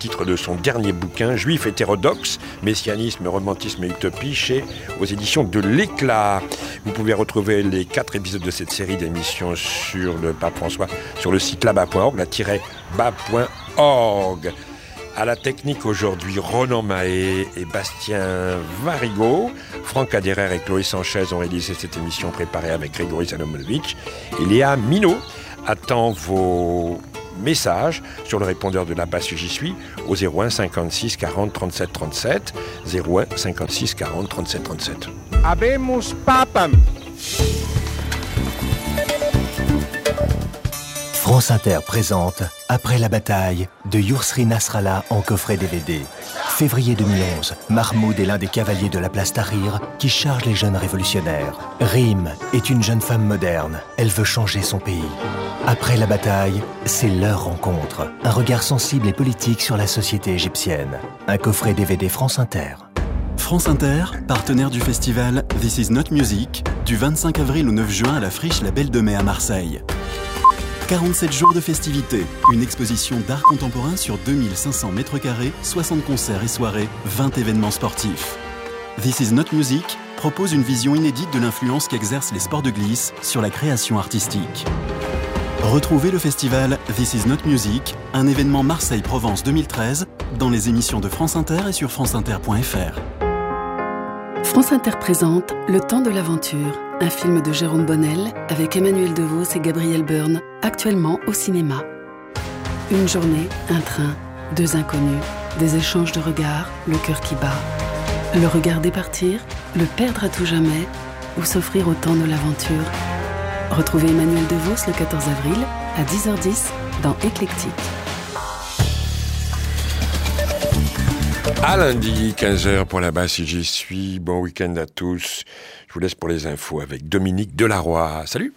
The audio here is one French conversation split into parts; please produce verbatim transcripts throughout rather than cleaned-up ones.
titre de son dernier bouquin, Juif hétérodoxe, messianisme, romantisme et utopie, chez aux éditions de l'Éclat. Vous pouvez retrouver les quatre épisodes de cette série d'émissions sur le Pape François sur le site là-bas point org, la-bas point org. À la technique aujourd'hui, Ronan Mahé et Bastien Varigo. Franck Aderer et Chloé Sanchez ont réalisé cette émission préparée avec Grégory Salomonovitch. Et Léa Minot attend vos messages sur le répondeur de la base J'y suis au zéro un cinquante-six quarante trente-sept trente-sept. zéro un cinquante-six quarante trente-sept trente-sept. Habemus papam. France Inter présente Après la bataille de Yousri Nasrallah en coffret D V D. Février deux mille onze, Mahmoud est l'un des cavaliers de la place Tahrir qui charge les jeunes révolutionnaires. Rim est une jeune femme moderne. Elle veut changer son pays. Après la bataille, c'est leur rencontre. Un regard sensible et politique sur la société égyptienne. Un coffret D V D France Inter. France Inter, partenaire du festival This Is Not Music, du vingt-cinq avril au neuf juin à la Friche La Belle de Mai à Marseille. quarante-sept jours de festivités, une exposition d'art contemporain sur deux mille cinq cents mètres carrés, soixante concerts et soirées, vingt événements sportifs. This Is Not Music propose une vision inédite de l'influence qu'exercent les sports de glisse sur la création artistique. Retrouvez le festival This Is Not Music, un événement Marseille-Provence deux mille treize, dans les émissions de France Inter et sur franceinter point f r. France Inter présente Le temps de l'aventure, un film de Jérôme Bonnel avec Emmanuel Devos et Gabriel Byrne, actuellement au cinéma. Une journée, un train, deux inconnus, des échanges de regards, le cœur qui bat. Le regarder partir, le perdre à tout jamais, ou s'offrir au temps de l'aventure. Retrouvez Emmanuel Devos le quatorze avril à dix heures dix dans Éclectique. À lundi, quinze heures pour la base si j'y suis. Bon week-end à tous. Je vous laisse pour les infos avec Dominique Delaroy. Salut!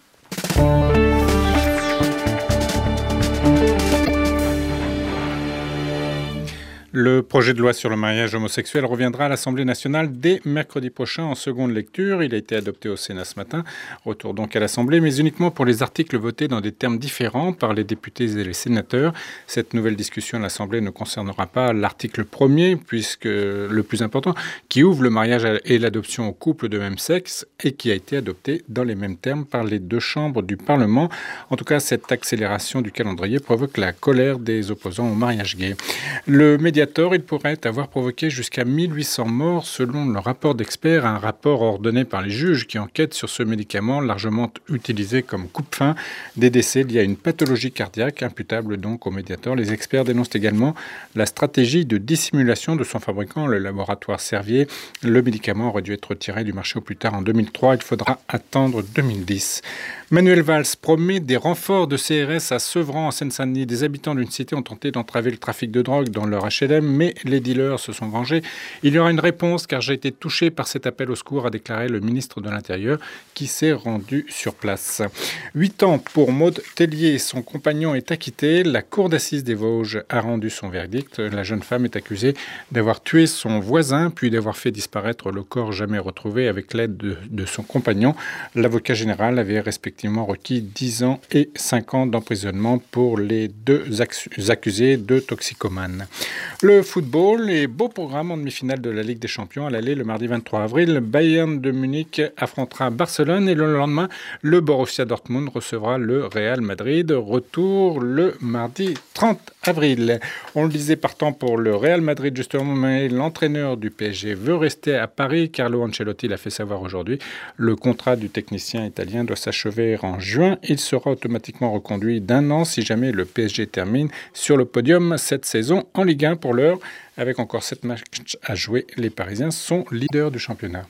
Le projet de loi sur le mariage homosexuel reviendra à l'Assemblée nationale dès mercredi prochain en seconde lecture. Il a été adopté au Sénat ce matin. Retour donc à l'Assemblée, mais uniquement pour les articles votés dans des termes différents par les députés et les sénateurs. Cette nouvelle discussion à l'Assemblée ne concernera pas l'article premier, puisque le plus important, qui ouvre le mariage et l'adoption aux couples de même sexe et qui a été adopté dans les mêmes termes par les deux chambres du Parlement. En tout cas, cette accélération du calendrier provoque la colère des opposants au mariage gay. Le média Il pourrait avoir provoqué jusqu'à mille huit cents morts selon le rapport d'experts, un rapport ordonné par les juges qui enquêtent sur ce médicament largement utilisé comme coupe-faim. Des décès liés à une pathologie cardiaque imputable donc au Mediator. Les experts dénoncent également la stratégie de dissimulation de son fabricant, le laboratoire Servier. Le médicament aurait dû être retiré du marché au plus tard en deux mille trois. Il faudra attendre deux mille dix. Manuel Valls promet des renforts de C R S à Sevran en Seine-Saint-Denis. Des habitants d'une cité ont tenté d'entraver le trafic de drogue dans leur H L M, mais les dealers se sont vengés. Il y aura une réponse car j'ai été touché par cet appel au secours, a déclaré le ministre de l'Intérieur qui s'est rendu sur place. Huit ans pour Maude Tellier. Son compagnon est acquitté. La cour d'assises des Vosges a rendu son verdict. La jeune femme est accusée d'avoir tué son voisin puis d'avoir fait disparaître le corps jamais retrouvé avec l'aide de, de son compagnon. L'avocat général avait respectivement requis dix ans et cinq ans d'emprisonnement pour les deux accusés de toxicomanes. Le football et beau programme en demi-finale de la Ligue des Champions. À l'aller, le mardi vingt-trois avril, Bayern de Munich affrontera Barcelone et le lendemain, le Borussia Dortmund recevra le Real Madrid. Retour le mardi trente avril. On le disait, partant pour le Real Madrid justement, mais l'entraîneur du P S G veut rester à Paris. Carlo Ancelotti l'a fait savoir aujourd'hui. Le contrat du technicien italien doit s'achever en juin. Il sera automatiquement reconduit d'un an si jamais le P S G termine sur le podium cette saison en Ligue un. Pour l'heure, avec encore sept matchs à jouer, les Parisiens sont leaders du championnat.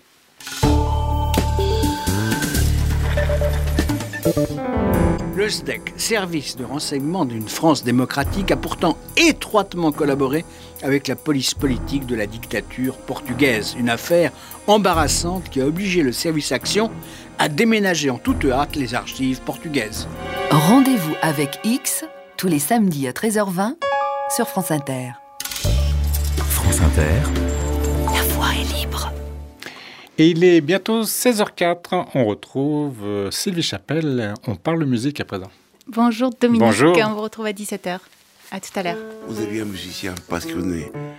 Le S D E C, service de renseignement d'une France démocratique, a pourtant étroitement collaboré avec la police politique de la dictature portugaise. Une affaire embarrassante qui a obligé le service Action à déménager en toute hâte les archives portugaises. Rendez-vous avec X tous les samedis à treize heures vingt sur France Inter. France Inter. La voix est libre. Et il est bientôt seize heures quatre. On retrouve Sylvie Chapelle. On parle musique à présent. Bonjour Dominique, Bonjour. On vous retrouve à dix-sept heures. À tout à l'heure. Vous aviez un musicien passionné